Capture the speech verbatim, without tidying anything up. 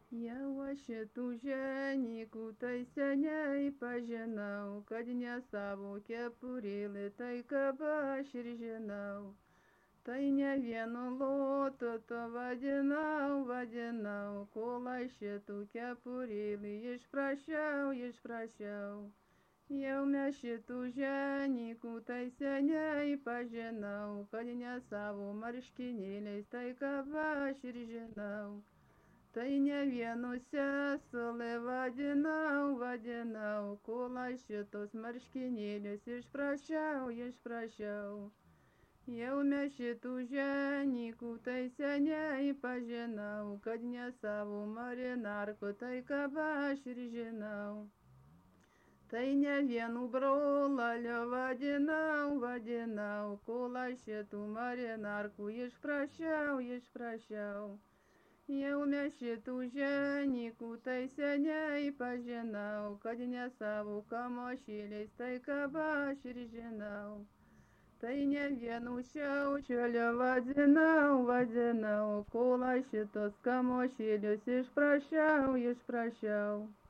Jau aš šitų ženikų tai seniai pažinau, kad ne savo kepurėlį, tai kaba aš ir žinau. Tai ne vienu lotu to vadinau, vadinau, kol aš šitų kepurėlį išprašiau, išprašiau. Jau mes šitų ženikų tai seniai pažinau, kad ne savo marškinėliais, tai kaba aš ir žinau. Tai ne vienu sesulį vadinau, vadinau, kol aš šitos marškinėlius išprašiau, išprašiau. Jau mes šitų ženikų tai seniai pažinau, kad ne savo marinarko, tai kaba aš ir žinau. Tai ne vienu brolaliu vadinau, vadinau, kol aš šitų marinarkų išprašiau, išprašiau. Jau mes šitų ženikų tai seniai pažinau, kad ne savo kamošėliais, tai kaba aš ir žinau. Tai ne vienu šiaučiuliu vadinau, vadinau, kol aš šitos kamošėlius išprašiau, išprašiau.